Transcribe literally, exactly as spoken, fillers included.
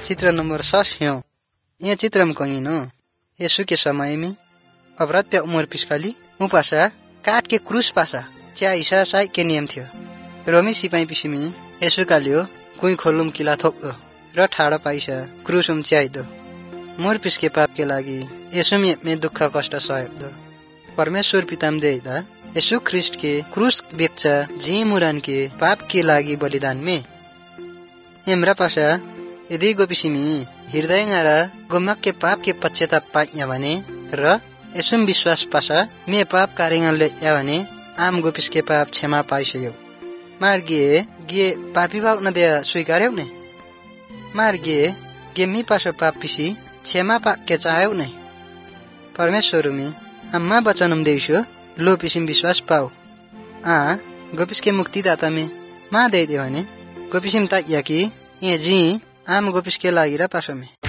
चित्र नंबर सास है। यह चित्र में कहीं न यीशु के समय में अवरत पे उमर पिस्काली उ पासा काट के क्रूस पासा च्या ईसा साई के नियम थियो। रोमी सिपाही पिसिमी यीशु का लियो कुई खोलुम किला थोक दो र ठाडो पाइसा क्रूस उम च्याइ दो। मोर पिसके पाप के लागि यीशु में में दुख कष्ट सहे दो। परमेश्वर पिताम देदा यीशु ख्रिस्ट के क्रूस बेच्चा जी मुरान के पाप के लागि बलिदान में एमरा पासा यदि गोपिसिमी हृदय गारा गोमक के पाप के पश्चाताप पाइया भने र यसुम विश्वास पासा मे पाप कार्यले या भने आम गोपिस के पाप क्षमा पाइसयो। मार्गे गे पापी भाव न दे स्वीकार्यौ ने मार्गे गे मी पासा पाप पिसी क्षमा पाप के चाह्यौ ने परमेश्वर मी अम्मा वचनम देइसो लो पिसिम विश्वास पाओ आ गोपिस के मुक्तिदाता में मा दे दे भने गोपिसिम ता या कि ये जी आम गोपिस के लागि र पासो में